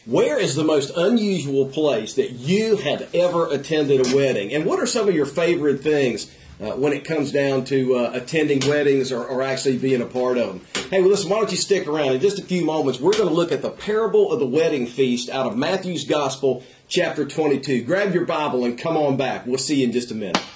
Where is the most unusual place that you have ever attended a wedding? And what are some of your favorite things when it comes down to attending weddings or actually being a part of them? Hey, well, listen, why don't you stick around? In just a few moments, we're going to look at the parable of the wedding feast out of Matthew's Gospel, chapter 22. Grab your Bible and come on back. We'll see you in just a minute.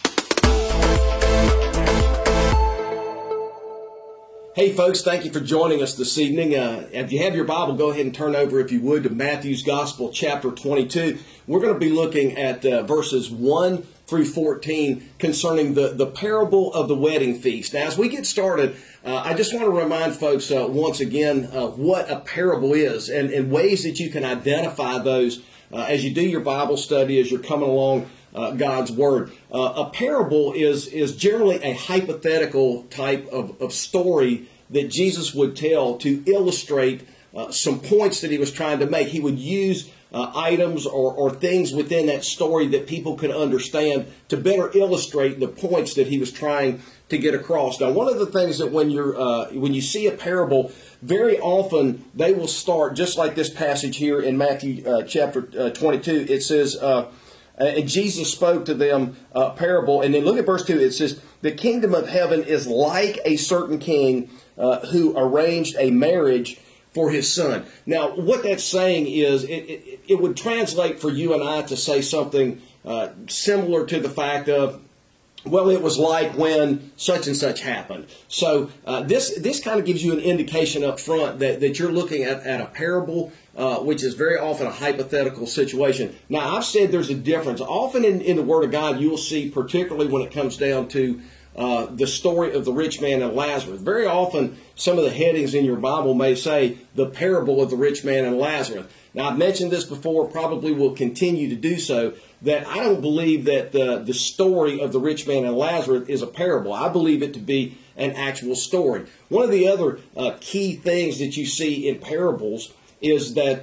Hey folks, thank you for joining us this evening. If you have your Bible, go ahead and turn over, if you would, to Matthew's Gospel, chapter 22. We're going to be looking at verses 1 through 14 concerning the parable of the wedding feast. Now, as we get started, I just want to remind folks once again what a parable is and ways that you can identify those as you do your Bible study, as you're coming along God's Word. A parable is generally a hypothetical type of story that Jesus would tell to illustrate some points that he was trying to make. He would use items or things within that story that people could understand to better illustrate the points that he was trying to get across. Now, one of the things that when you see a parable, very often they will start just like this passage here in Matthew chapter 22. It says, and Jesus spoke to them a parable. And then look at verse 2. It says, the kingdom of heaven is like a certain king who arranged a marriage for his son. Now, what that's saying is it would translate for you and I to say something similar to the fact of, well, it was like when such and such happened. So this kind of gives you an indication up front that you're looking at a parable, which is very often a hypothetical situation. Now, I've said there's a difference. Often in the Word of God, you'll see, particularly when it comes down to the story of the rich man and Lazarus. Very often, some of the headings in your Bible may say the parable of the rich man and Lazarus. Now, I've mentioned this before, probably will continue to do so, that I don't believe that the story of the rich man and Lazarus is a parable. I believe it to be an actual story. One of the other key things that you see in parables is that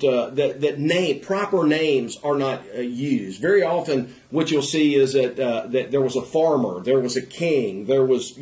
proper names are not used. Very often, what you'll see is that there was a farmer, there was a king, there was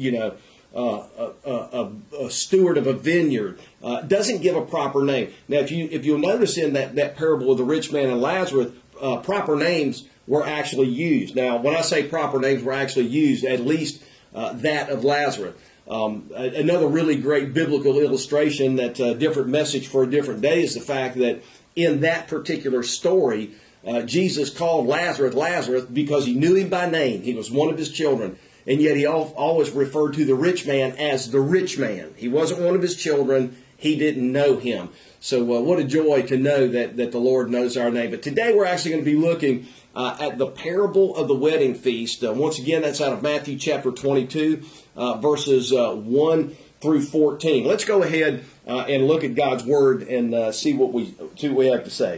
a steward of a vineyard. Doesn't give a proper name. Now, if you'll notice in that parable of the rich man and Lazarus, proper names were actually used. Now, when I say proper names were actually used, at least that of Lazarus. Another really great biblical illustration that's a different message for a different day is the fact that in that particular story, Jesus called Lazarus Lazarus because he knew him by name. He was one of his children. And yet he always referred to the rich man as the rich man. He wasn't one of his children. He didn't know him. So what a joy to know that the Lord knows our name. But today we're actually going to be looking at the parable of the wedding feast. Once again, that's out of Matthew chapter 22, verses 1 through 14. Let's go ahead and look at God's Word and see what we have to say.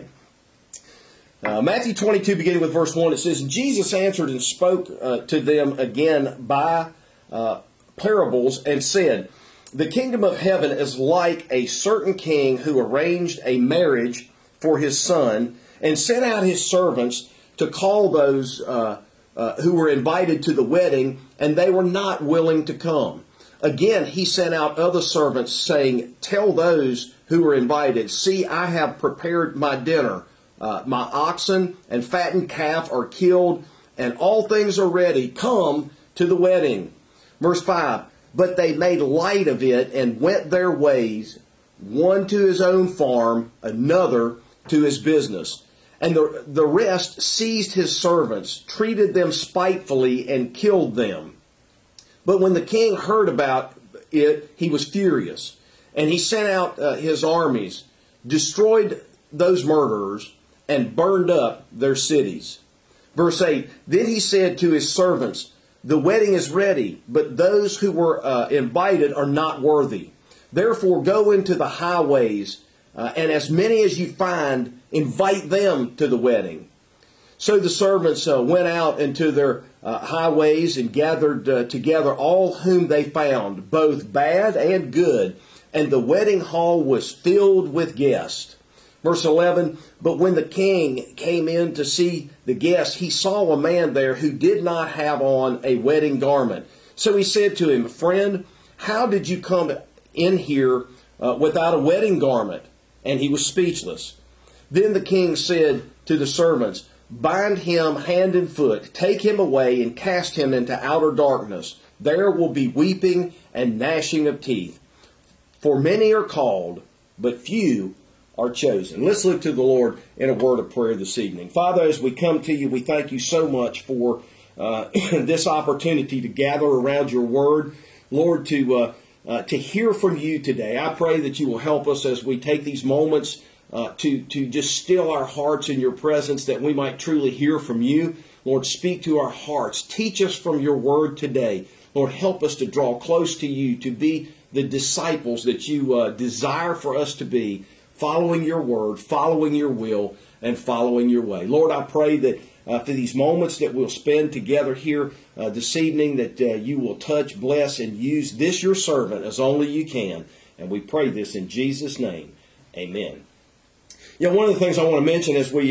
Matthew 22, beginning with verse 1, it says, Jesus answered and spoke to them again by parables and said, the kingdom of heaven is like a certain king who arranged a marriage for his son and sent out his servants to call those who were invited to the wedding, and they were not willing to come. Again, he sent out other servants, saying, tell those who were invited, see, I have prepared my dinner. My oxen and fattened calf are killed, and all things are ready. Come to the wedding. Verse 5, but they made light of it and went their ways, one to his own farm, another to his business. And the rest seized his servants, treated them spitefully, and killed them. But when the king heard about it, he was furious. And he sent out his armies, destroyed those murderers, and burned up their cities. Verse 8, then he said to his servants, the wedding is ready, but those who were invited are not worthy. Therefore go into the highways, and as many as you find, invite them to the wedding. So the servants went out into their highways and gathered together all whom they found, both bad and good, and the wedding hall was filled with guests. Verse 11, but when the king came in to see the guests, he saw a man there who did not have on a wedding garment. So he said to him, friend, how did you come in here without a wedding garment? And he was speechless. Then the king said to the servants, "Bind him hand and foot, take him away, and cast him into outer darkness. There will be weeping and gnashing of teeth. For many are called, but few are chosen." Let's look to the Lord in a word of prayer this evening. Father, as we come to you, we thank you so much for this opportunity to gather around your word. Lord, to hear from you today. I pray that you will help us as we take these moments to just still our hearts in your presence, that we might truly hear from you. Lord, speak to our hearts. Teach us from your word today. Lord, help us to draw close to you, to be the disciples that you desire for us to be, following your word, following your will, and following your way. Lord, I pray that for these moments that we'll spend together here this evening, that you will touch, bless, and use this your servant as only you can. And we pray this in Jesus' name. Amen. You know, one of the things I want to mention as we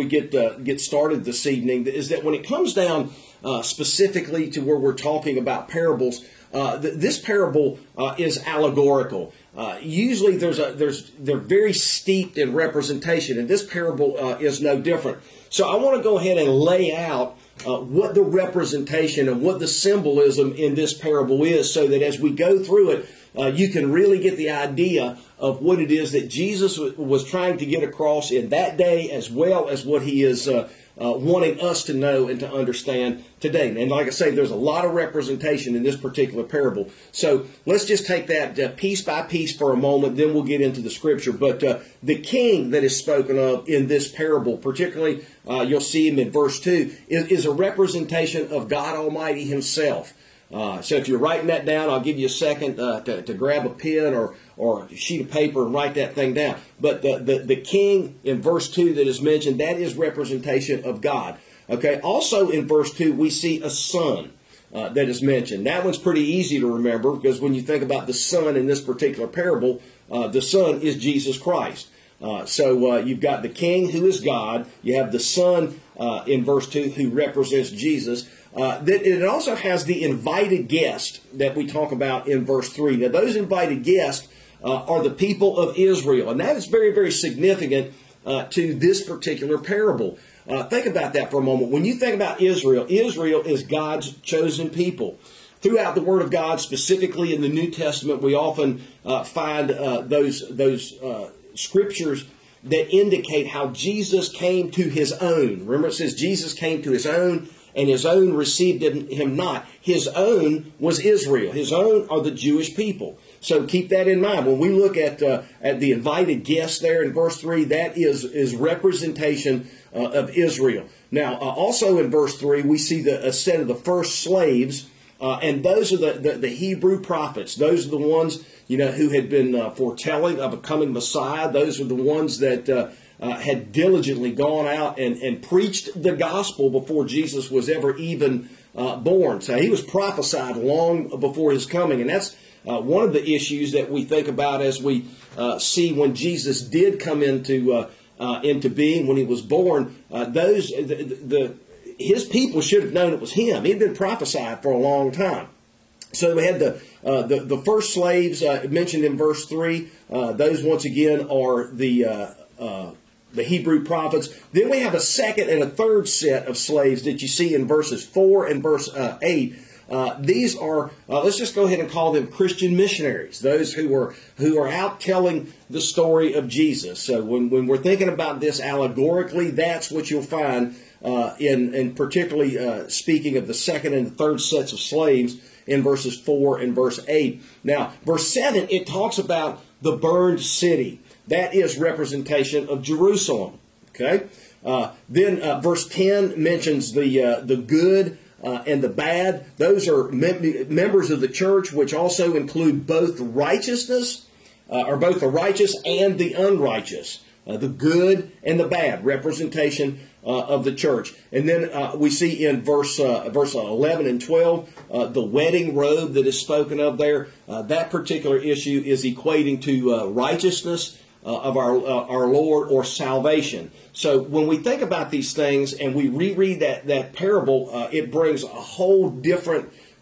get started this evening is that when it comes down specifically to where we're talking about parables, this parable is allegorical. Usually they're very steeped in representation, and this parable is no different. So I want to go ahead and lay out what the representation and what the symbolism in this parable is, so that as we go through it, you can really get the idea of what it is that Jesus was trying to get across in that day, as well as what he is wanting us to know and to understand today. And like I say, there's a lot of representation in this particular parable. So let's just take that piece by piece for a moment, then we'll get into the scripture. But the king that is spoken of in this parable, particularly you'll see him in verse 2, is a representation of God Almighty himself. So if you're writing that down, I'll give you a second to grab a pen or a sheet of paper and write that thing down. But the king in verse 2 that is mentioned, that is representation of God. Okay. Also in verse 2, we see a son that is mentioned. That one's pretty easy to remember, because when you think about the son in this particular parable, the son is Jesus Christ. So you've got the king, who is God. You have the son in verse 2, who represents Jesus. It also has the invited guest that we talk about in verse 3. Now, those invited guests are the people of Israel, and that is very, very significant to this particular parable. Think about that for a moment. When you think about Israel, Israel is God's chosen people. Throughout the Word of God, specifically in the New Testament, we often find those scriptures that indicate how Jesus came to his own. Remember, it says Jesus came to his own, and his own received him not. His own was Israel. His own are the Jewish people. So keep that in mind. When we look at the invited guests there in verse 3, that is representation of Israel. Now, also in verse 3, we see a set of the first slaves, and those are the Hebrew prophets. Those are the ones, who had been foretelling of a coming Messiah. Those are the ones that had diligently gone out and preached the gospel before Jesus was ever even born. So he was prophesied long before his coming. And that's one of the issues that we think about as we see when Jesus did come into being, when he was born. His people should have known it was him. He'd been prophesied for a long time. So we had the first slaves mentioned in verse 3. Those, once again, are the Hebrew prophets. Then we have a second and a third set of slaves that you see in verses 4 and verse 8. These are, let's just go ahead and call them Christian missionaries, those who are out telling the story of Jesus. So when we're thinking about this allegorically, that's what you'll find in particularly speaking of the second and the third sets of slaves in verses 4 and verse 8. Now, verse 7, it talks about the burned city. That is representation of Jerusalem. Okay. Then verse 10 mentions the good and the bad. Those are members of the church, which also include both righteousness, or both the righteous and the unrighteous. The good and the bad, representation of the church. And then we see in verse 11 and 12, the wedding robe that is spoken of there. That particular issue is equating to righteousness of our Lord, or salvation. So when we think about these things and we reread that parable, it brings a whole different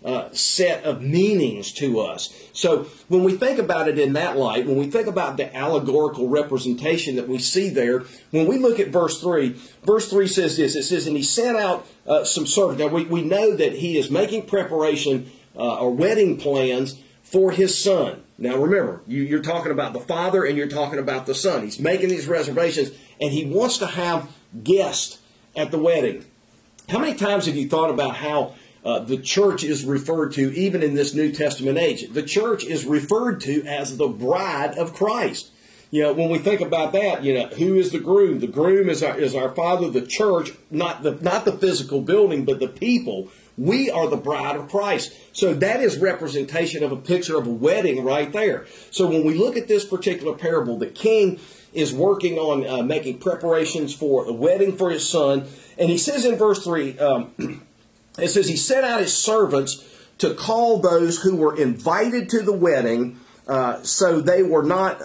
set of meanings to us. So when we think about it in that light, when we think about the allegorical representation that we see there, when we look at verse 3 says this, it says, and he sent out some servants. Now we know that he is making preparation or wedding plans for his son. Now remember, you're talking about the father and you're talking about the son. He's making these reservations and he wants to have guests at the wedding. How many times have you thought about how the church is referred to, even in this New Testament age? The church is referred to as the bride of Christ. You know, when we think about that, you know, who is the groom? The groom is our Father. The church, not the physical building, but the people. We are the bride of Christ. So that is representation of a picture of a wedding right there. So when we look at this particular parable, the king is working on making preparations for a wedding for his son. And he says in verse 3, it says he sent out his servants to call those who were invited to the wedding, so they were not,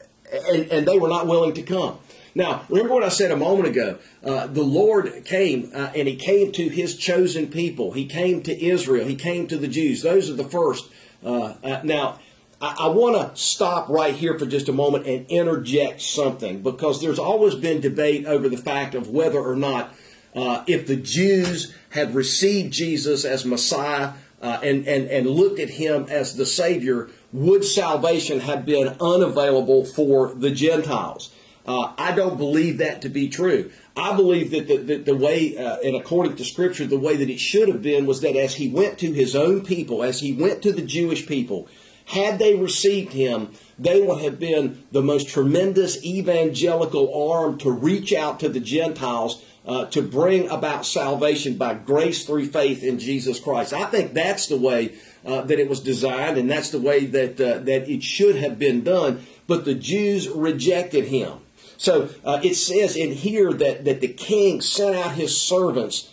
and they were not willing to come. Now, remember what I said a moment ago. The Lord came, and he came to his chosen people. He came to Israel. He came to the Jews. Those are the first. Now, I want to stop right here for just a moment and interject something, because there's always been debate over the fact of whether or not if the Jews had received Jesus as Messiah and looked at him as the Savior, would salvation have been unavailable for the Gentiles? I don't believe that to be true. I believe that the way, and according to Scripture, the way that it should have been was that as he went to his own people, as he went to the Jewish people, had they received him, they would have been the most tremendous evangelical arm to reach out to the Gentiles to bring about salvation by grace through faith in Jesus Christ. I think that's the way that it was designed, and that's the way that it should have been done. But the Jews rejected him. So it says in here that the king sent out his servants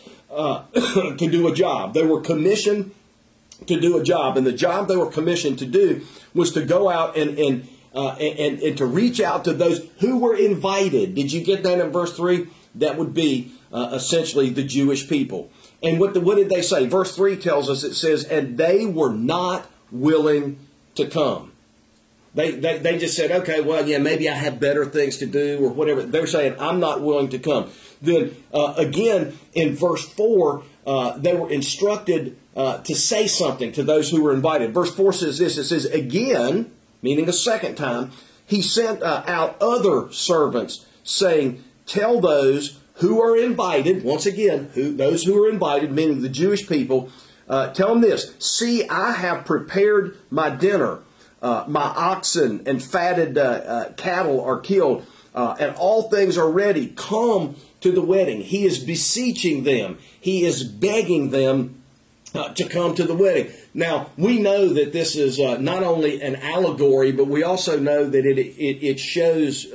to do a job. They were commissioned to do a job, and the job they were commissioned to do was to go out and to reach out to those who were invited. Did you get that in verse 3? That would be essentially the Jewish people. And what did they say? Verse 3 tells us, it says, and they were not willing to come. They just said, okay, well, yeah, maybe I have better things to do or whatever. They're saying, I'm not willing to come. Then again, in verse 4, they were instructed to say something to those who were invited. Verse 4 says this, it says, again, meaning a second time, he sent out other servants saying, tell those who are invited, once again, those who are invited, meaning the Jewish people, tell them this, see, I have prepared my dinner. My oxen and fatted cattle are killed, and all things are ready. Come to the wedding. He is beseeching them. He is begging them to come to the wedding. Now, we know that this is not only an allegory, but we also know that it shows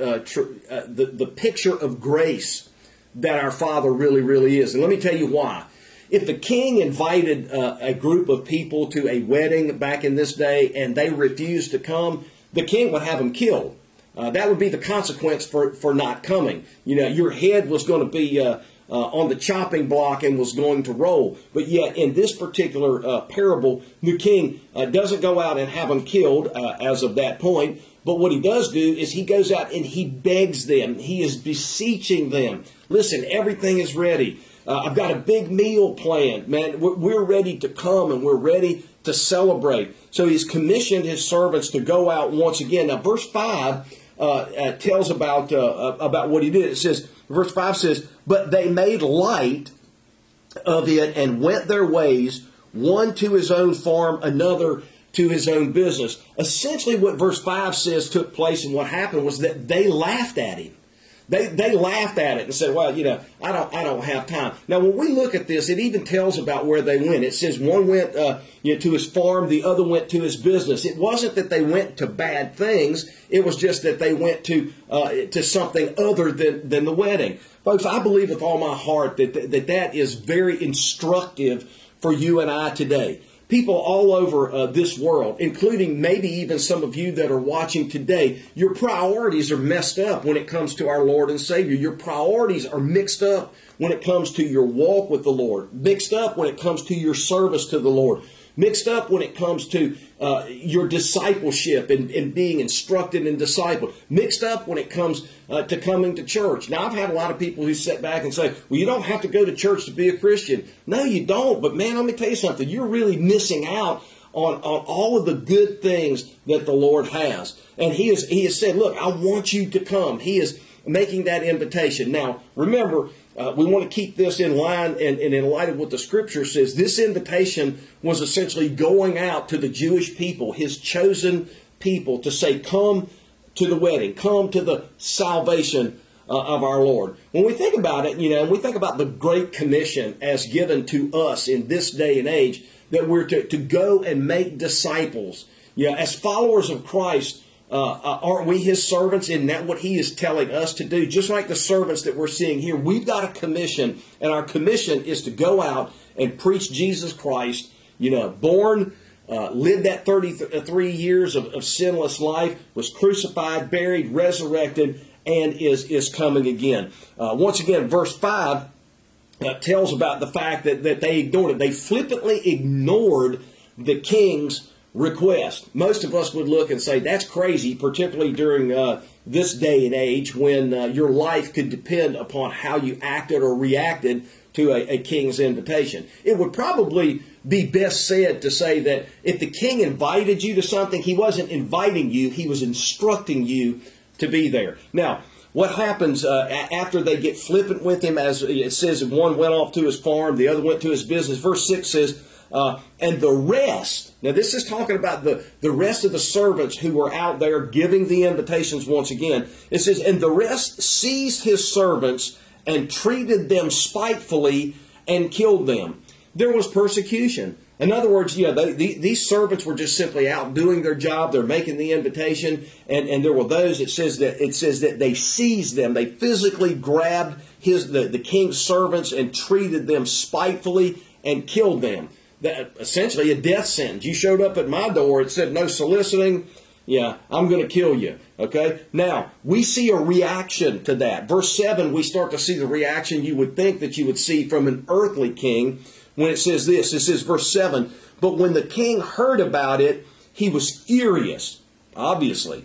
the picture of grace that our Father really, really is. And let me tell you why. If the king invited a group of people to a wedding back in this day and they refused to come, the king would have them killed. That would be the consequence for not coming. You know, your head was going to be on the chopping block and was going to roll. But yet, in this particular parable, the king doesn't go out and have them killed as of that point. But what he does do is he goes out and he begs them. He is beseeching them. Listen, everything is ready. I've got a big meal planned, man. We're ready to come and we're ready to celebrate. So he's commissioned his servants to go out once again. Now, verse 5 tells about what he did. It says, verse 5 says, but they made light of it and went their ways, one to his own farm, another to his own business. Essentially what verse 5 says took place and what happened was that they laughed at him. They laughed at it and said, well, you know, I don't have time. Now, when we look at this, it even tells about where they went. It says one went to his farm, the other went to his business. It wasn't that they went to bad things. It was just that they went to something other than the wedding. Folks, I believe with all my heart that is very instructive for you and I today. People all over this world, including maybe even some of you that are watching today, your priorities are messed up when it comes to our Lord and Savior. Your priorities are mixed up when it comes to your walk with the Lord, mixed up when it comes to your service to the Lord, mixed up when it comes to your discipleship and being instructed and discipled, mixed up when it comes to coming to church. Now, I've had a lot of people who sit back and say, well, you don't have to go to church to be a Christian. No, you don't. But man, let me tell you something. You're really missing out on all of the good things that the Lord has. And He has said, look, I want you to come. He is making that invitation. Now, remember, we want to keep this in line and in light of what the Scripture says. This invitation was essentially going out to the Jewish people, His chosen people, to say, come to the wedding, come to the salvation of our Lord. When we think about it, and we think about the Great Commission as given to us in this day and age, that we're to go and make disciples. As followers of Christ, aren't we His servants? Isn't that what He is telling us to do? Just like the servants that we're seeing here, we've got a commission, and our commission is to go out and preach Jesus Christ, born, lived that 33 years of sinless life, was crucified, buried, resurrected, and is coming again. Once again, verse 5 tells about the fact that they ignored it. They flippantly ignored the king's request. Most of us would look and say, that's crazy, particularly during this day and age when your life could depend upon how you acted or reacted to a king's invitation. It would probably be best said to say that if the king invited you to something, he wasn't inviting you, he was instructing you to be there. Now, what happens after they get flippant with him, as it says, one went off to his farm, the other went to his business. Verse 6 says, and the rest, now this is talking about the rest of the servants who were out there giving the invitations once again. It says, and the rest seized his servants and treated them spitefully and killed them. There was persecution. In other words, these servants were just simply out doing their job. They're making the invitation, and there were those. It says that they seized them. They physically grabbed the king's servants and treated them spitefully and killed them. That essentially a death sentence. You showed up at my door. It said no soliciting. Yeah, I'm going to kill you. Okay. Now we see a reaction to that. Verse 7, we start to see the reaction you would think that you would see from an earthly king. When it says this, it says verse 7, but when the king heard about it, he was furious, obviously.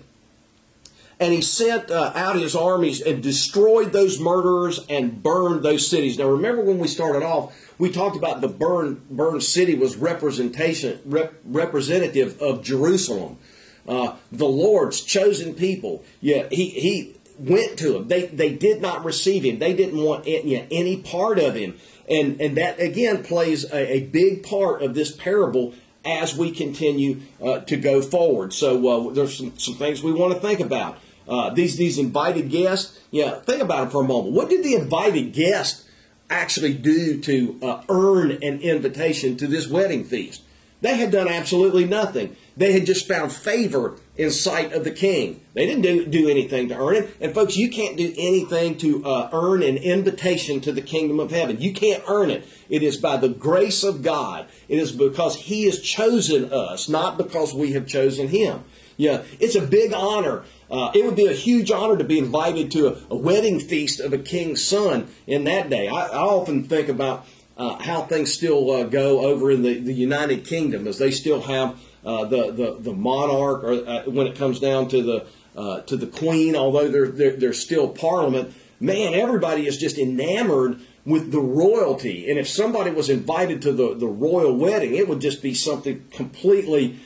And he sent out his armies and destroyed those murderers and burned those cities. Now remember when we started off, we talked about the burned city was representative of Jerusalem. The Lord's chosen people. Yeah, he went to them. They did not receive him. They didn't want any part of him. And that, again, plays a big part of this parable as we continue to go forward. So there's some things we want to think about. These invited guests, think about them for a moment. What did the invited guest actually do to earn an invitation to this wedding feast? They had done absolutely nothing. They had just found favor in sight of the king. They didn't do anything to earn it. And folks, you can't do anything to earn an invitation to the kingdom of heaven. You can't earn it. It is by the grace of God. It is because He has chosen us, not because we have chosen Him. It's a big honor. It would be a huge honor to be invited to a wedding feast of a king's son in that day. I often think about how things still go over in the United Kingdom, as they still have the monarch, or when it comes down to the queen, although there's still parliament. Man, everybody is just enamored with the royalty, and if somebody was invited to the royal wedding, it would just be something completely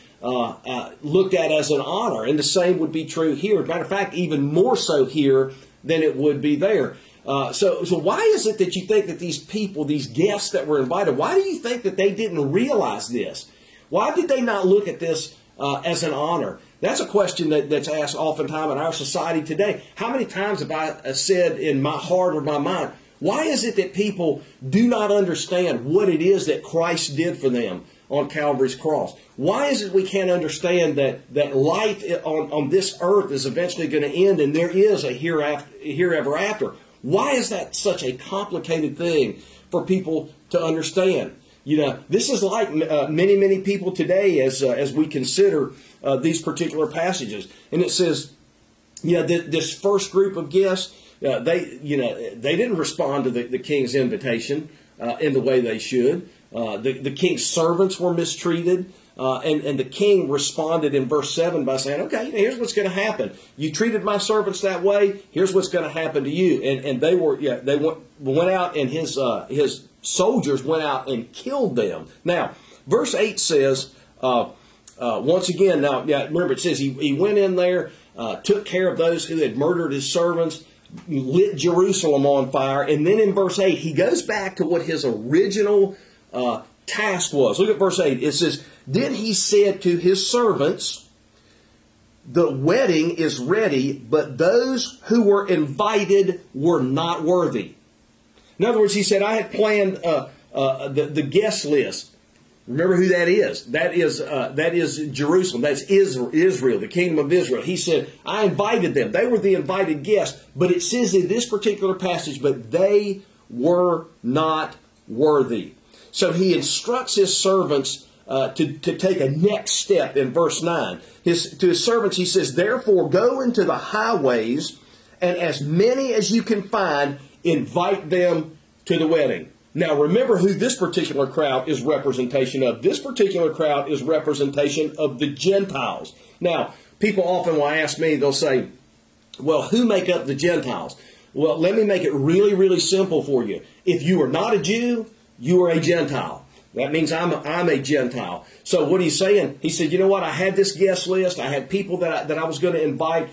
looked at as an honor. And the same would be true here. As a matter of fact, even more so here than it would be there. So why is it that you think that these people, these guests that were invited, why do you think that they didn't realize this? Why did they not look at this as an honor? That's a question that's asked oftentimes in our society today. How many times have I said in my heart or my mind, why is it that people do not understand what it is that Christ did for them on Calvary's cross? Why is it we can't understand that life on this earth is eventually going to end and there is a herever after? Why is that such a complicated thing for people to understand? This is like many people today as we consider these particular passages. And it says, this first group of guests, they didn't respond to the king's invitation in the way they should. The king's servants were mistreated. And the king responded in verse 7 by saying, okay, here's what's going to happen. You treated my servants that way. Here's what's going to happen to you. And they went out, and his soldiers went out and killed them. Now, verse 8 says, once again, now remember it says he went in there, took care of those who had murdered his servants, lit Jerusalem on fire. And then in verse 8, he goes back to what his original task was. Look at verse 8. It says, then he said to his servants, the wedding is ready, but those who were invited were not worthy. In other words, he said, I had planned the guest list. Remember who that is. That is Jerusalem. That's Israel, the kingdom of Israel. He said, I invited them. They were the invited guests. But it says in this particular passage, but they were not worthy. So he instructs his servants to take a next step in verse 9. To his servants, he says, therefore go into the highways, and as many as you can find, invite them to the wedding. Now remember who this particular crowd is representation of. This particular crowd is representation of the Gentiles. Now, people often will ask me, they'll say, well, who make up the Gentiles? Well, let me make it really, really simple for you. If you are not a Jew, you are a Gentile. That means I'm a Gentile. So what he's saying, he said, you know what? I had this guest list. I had people that I was going to invite.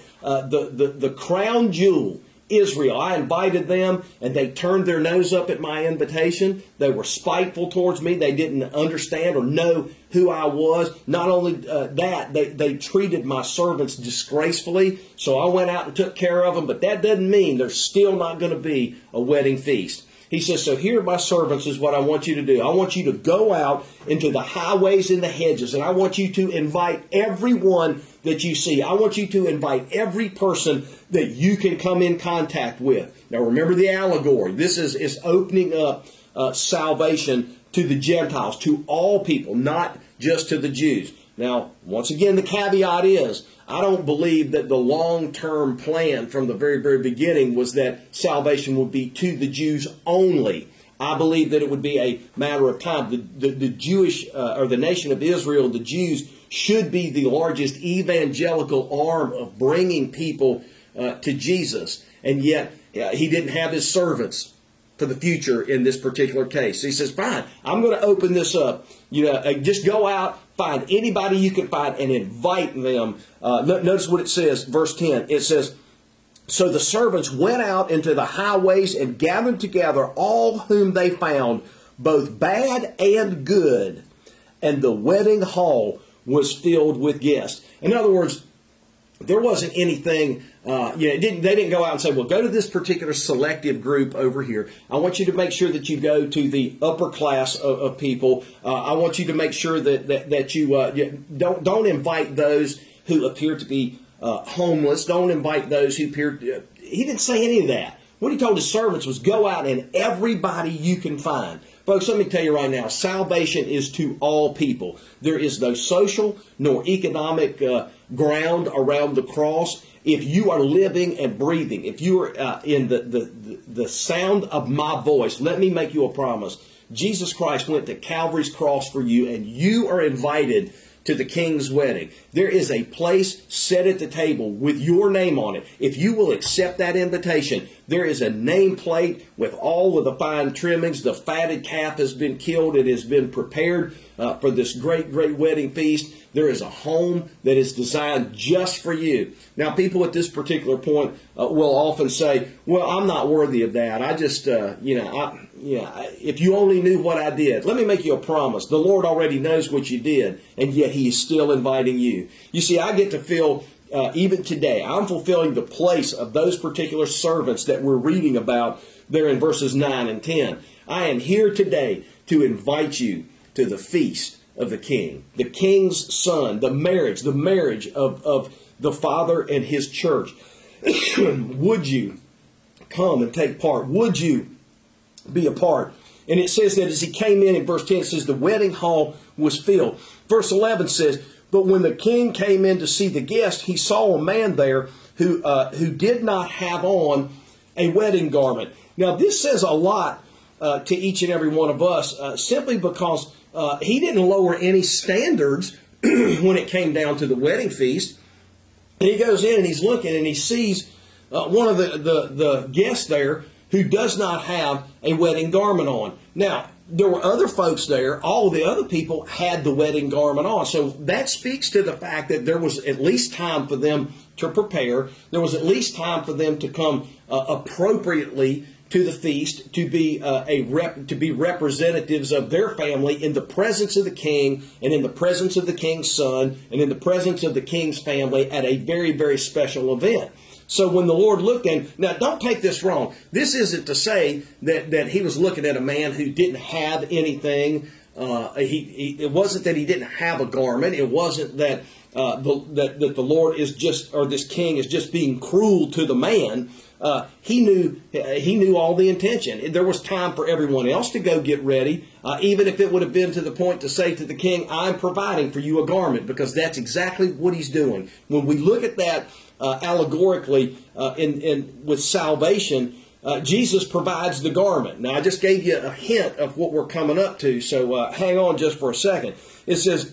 The crown jewel, Israel. I invited them, and they turned their nose up at my invitation. They were spiteful towards me. They didn't understand or know who I was. Not only that, they treated my servants disgracefully. So I went out and took care of them. But that doesn't mean there's still not going to be a wedding feast. He says, so here, my servants, is what I want you to do. I want you to go out into the highways and the hedges, and I want you to invite everyone that you see. I want you to invite every person that you can come in contact with. Now, remember the allegory. This is opening up salvation to the Gentiles, to all people, not just to the Jews. Now, once again, the caveat is, I don't believe that the long-term plan from the very, very beginning was that salvation would be to the Jews only. I believe that it would be a matter of time. The Jewish, or the nation of Israel, the Jews, should be the largest evangelical arm of bringing people to Jesus. And yet, he didn't have his servants for the future in this particular case. So he says, fine, I'm going to open this up. Just go out, find anybody you can find, and invite them. Notice what it says, verse 10. It says, so the servants went out into the highways and gathered together all whom they found, both bad and good, and the wedding hall was filled with guests. In other words, there wasn't anything, they didn't go out and say, well, go to this particular selective group over here. I want you to make sure that you go to the upper class of people. I want you to make sure that you don't invite those who appear to be homeless. Don't invite those who appear he didn't say any of that. What he told his servants was go out and everybody you can find. Folks, let me tell you right now, salvation is to all people. There is no social nor economic ground around the cross. If you are living and breathing, if you are in the sound of my voice, let me make you a promise. Jesus Christ went to Calvary's cross for you, and you are invited to the King's wedding. There is a place set at the table with your name on it. If you will accept that invitation, there is a nameplate with all of the fine trimmings. The fatted calf has been killed. It has been prepared for this great, great wedding feast. There is a home that is designed just for you. Now, people at this particular point will often say, well, I'm not worthy of that. I just, if you only knew what I did. Let me make you a promise. The Lord already knows what you did, and yet He is still inviting you. You see, I get to feel, even today, I'm fulfilling the place of those particular servants that we're reading about there in verses 9 and 10. I am here today to invite you to the feast of the King, the King's Son, the marriage of the Father and His church. Would you come and take part? Would you be a part? And it says that as he came in verse 10, it says the wedding hall was filled. Verse 11 says, but when the king came in to see the guest, he saw a man there who did not have on a wedding garment. Now this says a lot to each and every one of us, simply because he didn't lower any standards when it came down to the wedding feast. And he goes in and he's looking and he sees one of the guests there who does not have a wedding garment on. Now, there were other folks there. All the other people had the wedding garment on. So that speaks to the fact that there was at least time for them to prepare. There was at least time for them to come appropriately to the feast, to be representatives of their family in the presence of the king, and in the presence of the king's son, and in the presence of the king's family at a very, very special event. So when the Lord looked at, now don't take this wrong. This isn't to say that he was looking at a man who didn't have anything. It wasn't that he didn't have a garment. It wasn't that that the Lord is just, or this king is just being cruel to the man. He knew all the intention. There was time for everyone else to go get ready, even if it would have been to the point to say to the king, I'm providing for you a garment, because that's exactly what he's doing. When we look at that allegorically with salvation, Jesus provides the garment. Now, I just gave you a hint of what we're coming up to, so hang on just for a second. It says,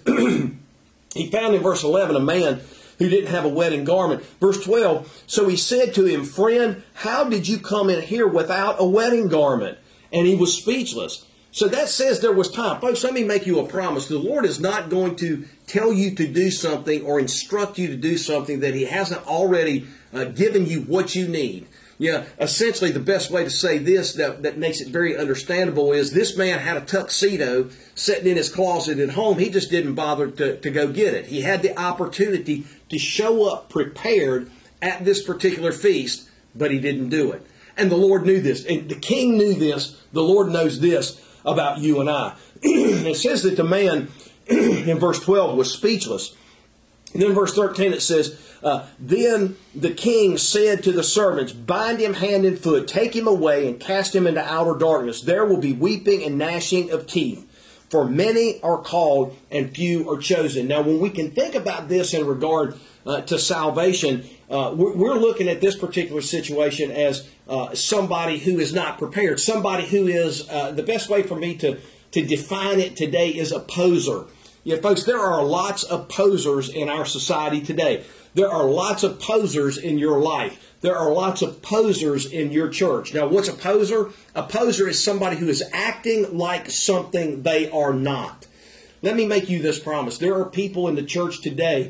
he found in verse 11 a man who didn't have a wedding garment. Verse 12, so he said to him, friend, how did you come in here without a wedding garment? And he was speechless. So that says there was time. Folks, let me make you a promise. The Lord is not going to tell you to do something or instruct you to do something that he hasn't already given you what you need. Yeah, essentially the best way to say this that makes it very understandable is this man had a tuxedo sitting in his closet at home. He just didn't bother to go get it. He had the opportunity to show up prepared at this particular feast, but he didn't do it. And the Lord knew this. And the king knew this. The Lord knows this about you and I. It says that the man in verse 12 was speechless. And then in verse 13 it says, then the king said to the servants, bind him hand and foot, take him away and cast him into outer darkness. There will be weeping and gnashing of teeth. For many are called and few are chosen. Now, when we can think about this in regard to salvation, we're looking at this particular situation as somebody who is not prepared. Somebody who is, the best way for me to define it today is a poser. Yeah, folks, there are lots of posers in our society today. There are lots of posers in your life. There are lots of posers in your church. Now, what's a poser? A poser is somebody who is acting like something they are not. Let me make you this promise. There are people in the church today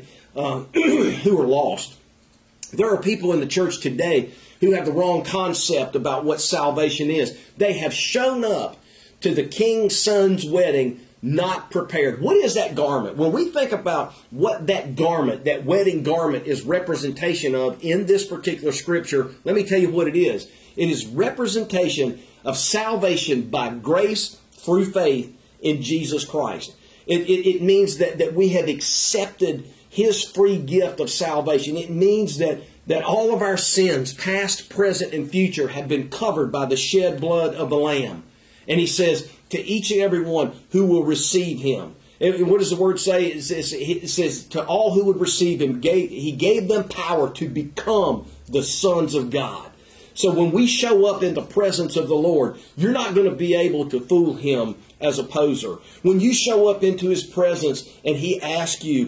who are lost. There are people in the church today who have the wrong concept about what salvation is. They have shown up to the king's son's wedding not prepared. What is that garment? When we think about what that garment, that wedding garment, is representation of in this particular scripture, let me tell you what it is. It is representation of salvation by grace through faith in Jesus Christ. It means that we have accepted his free gift of salvation. It means that all of our sins, past, present, and future, have been covered by the shed blood of the Lamb. And he says, to each and every one who will receive him. And what does the word say? It says to all who would receive him, he gave them power to become the sons of God. So when we show up in the presence of the Lord, you're not going to be able to fool him as a poser. When you show up into his presence and he asks you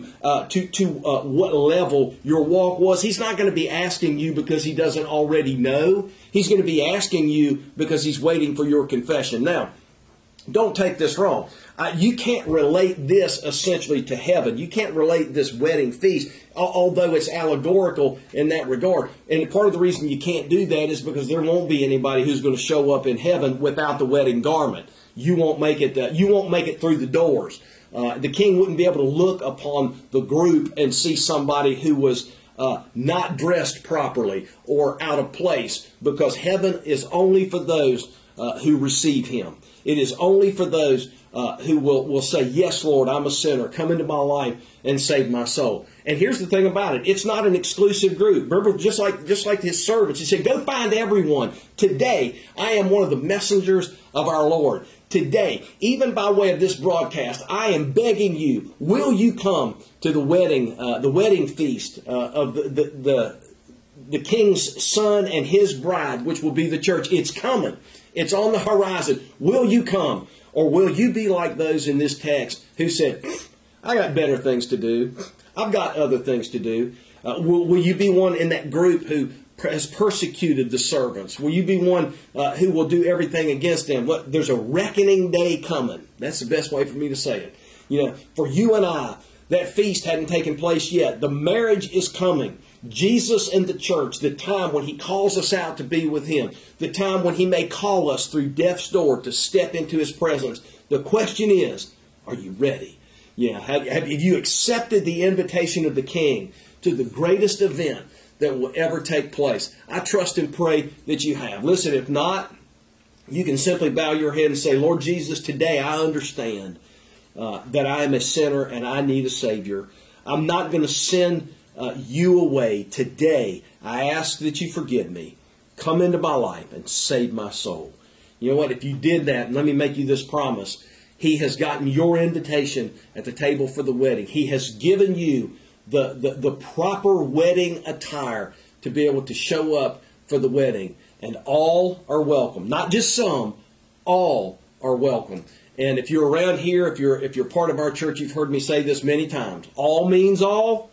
what level your walk was, he's not going to be asking you because he doesn't already know. He's going to be asking you because he's waiting for your confession. Now, don't take this wrong. You can't relate this essentially to heaven. You can't relate this wedding feast, although it's allegorical in that regard. And part of the reason you can't do that is because there won't be anybody who's going to show up in heaven without the wedding garment. You won't make it. You won't make it through the doors. The king wouldn't be able to look upon the group and see somebody who was not dressed properly or out of place, because heaven is only for those who receive him. It is only for those who will say, yes, Lord, I'm a sinner. Come into my life and save my soul. And here's the thing about it. It's not an exclusive group. Remember, just like his servants, he said, go find everyone. Today, I am one of the messengers of our Lord. Today, even by way of this broadcast, I am begging you, will you come to the wedding feast of the king's son and his bride, which will be the church. It's coming. It's on the horizon. Will you come? Or will you be like those in this text who said, I got better things to do. I've got other things to do. Will you be one in that group who has persecuted the servants? Will you be one who will do everything against them? Look, there's a reckoning day coming. That's the best way for me to say it. You know, for you and I, that feast hadn't taken place yet. The marriage is coming. Jesus and the church, the time when he calls us out to be with him, the time when he may call us through death's door to step into his presence. The question is, are you ready? Yeah, have you accepted the invitation of the King to the greatest event that will ever take place? I trust and pray that you have. Listen, if not, you can simply bow your head and say, Lord Jesus, today I understand that I am a sinner and I need a Savior. I'm not going to send you away. Today, I ask that you forgive me. Come into my life and save my soul. You know what? If you did that, let me make you this promise. He has gotten your invitation at the table for the wedding. He has given you the proper wedding attire to be able to show up for the wedding. And all are welcome. Not just some, all are welcome. And if you're around here, if you're part of our church, you've heard me say this many times. All means all,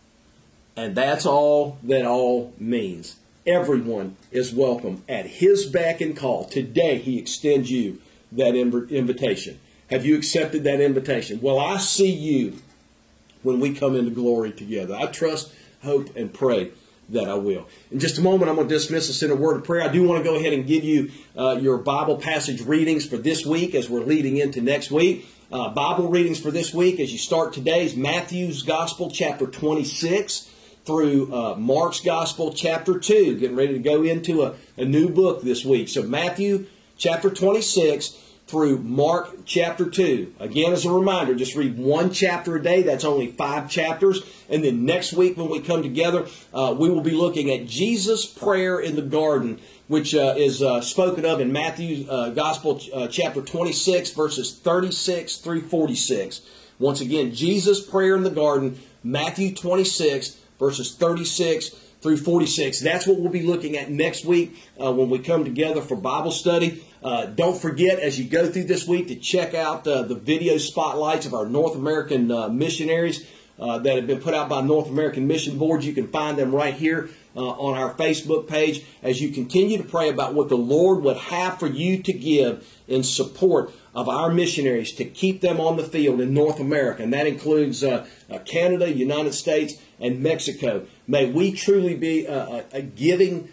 and that's all that all means. Everyone is welcome at his beck and call. Today he extends you that invitation. Have you accepted that invitation? Well, I see you when we come into glory together. I trust, hope, and pray that I will. In just a moment, I'm going to dismiss us in a word of prayer. I do want to go ahead and give you your Bible passage readings for this week as we're leading into next week. Bible readings for this week as you start today is Matthew's Gospel, chapter 26, through Mark's Gospel, chapter 2. Getting ready to go into a new book this week. So Matthew, chapter 26, through Mark chapter 2. Again, as a reminder, just read one chapter a day. That's only 5 chapters. And then next week when we come together, we will be looking at Jesus' prayer in the garden, which is spoken of in Matthew's Gospel chapter 26, verses 36 through 46. Once again, Jesus' prayer in the garden, Matthew 26, verses 36 through 46. That's what we'll be looking at next week when we come together for Bible study. Don't forget, as you go through this week, to check out the video spotlights of our North American missionaries that have been put out by North American Mission Board. You can find them right here on our Facebook page as you continue to pray about what the Lord would have for you to give in support of our missionaries to keep them on the field in North America. And that includes Canada, United States, and Mexico. May we truly be a giving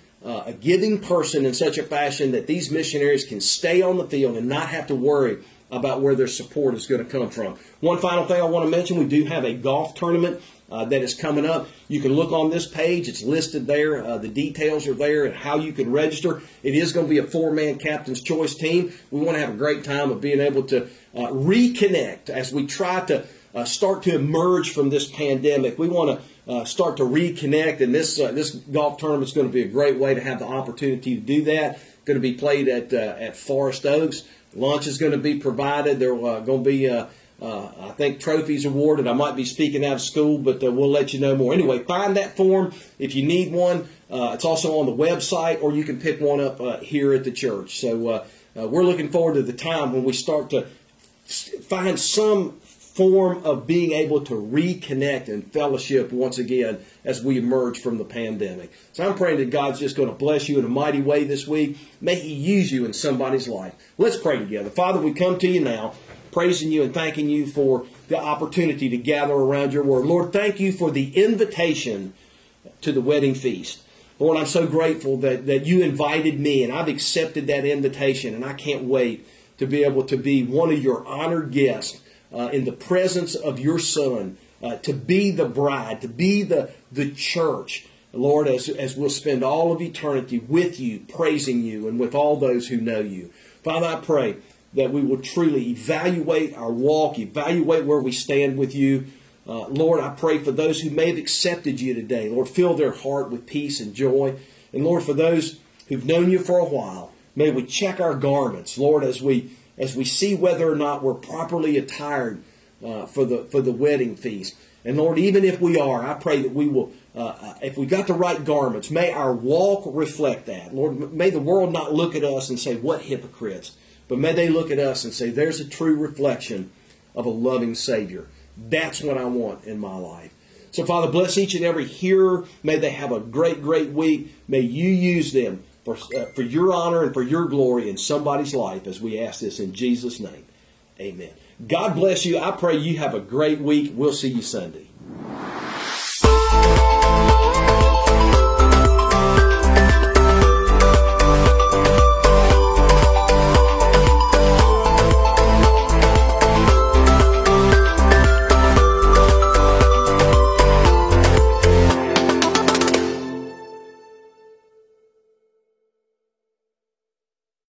person in such a fashion that these missionaries can stay on the field and not have to worry about where their support is going to come from. One final thing I want to mention, we do have a golf tournament that is coming up. You can look on this page. It's listed there. The details are there and how you can register. It is going to be a 4-man captain's choice team. We want to have a great time of being able to reconnect as we try to start to emerge from this pandemic. We want to start to reconnect, and this golf tournament is going to be a great way to have the opportunity to do that. Going to be played at Forest Oaks. Lunch is going to be provided. There are going to be, I think, trophies awarded. I might be speaking out of school, but we'll let you know more. Anyway, find that form if you need one. It's also on the website, or you can pick one up here at the church. So we're looking forward to the time when we start to find some form of being able to reconnect and fellowship once again as we emerge from the pandemic. So I'm praying that God's just going to bless you in a mighty way this week. May He use you in somebody's life. Let's pray together. Father, we come to you now, praising you and thanking you for the opportunity to gather around your word. Lord, thank you for the invitation to the wedding feast. Lord, I'm so grateful that you invited me, and I've accepted that invitation, and I can't wait to be able to be one of your honored guests in the presence of your Son, to be the bride, to be the church, Lord, as we'll spend all of eternity with you, praising you, and with all those who know you. Father, I pray that we will truly evaluate our walk, evaluate where we stand with you. Lord, I pray for those who may have accepted you today. Lord, fill their heart with peace and joy. And Lord, for those who've known you for a while, may we check our garments, Lord, as we see whether or not we're properly attired for the wedding feast. And Lord, even if we are, I pray that we will if we got the right garments, may our walk reflect that. Lord, may the world not look at us and say, what hypocrites. But may they look at us and say, there's a true reflection of a loving Savior. That's what I want in my life. So, Father, bless each and every hearer. May they have a great, great week. May you use them for your honor and for your glory in somebody's life, as we ask this in Jesus' name. Amen. God bless you. I pray you have a great week. We'll see you Sunday.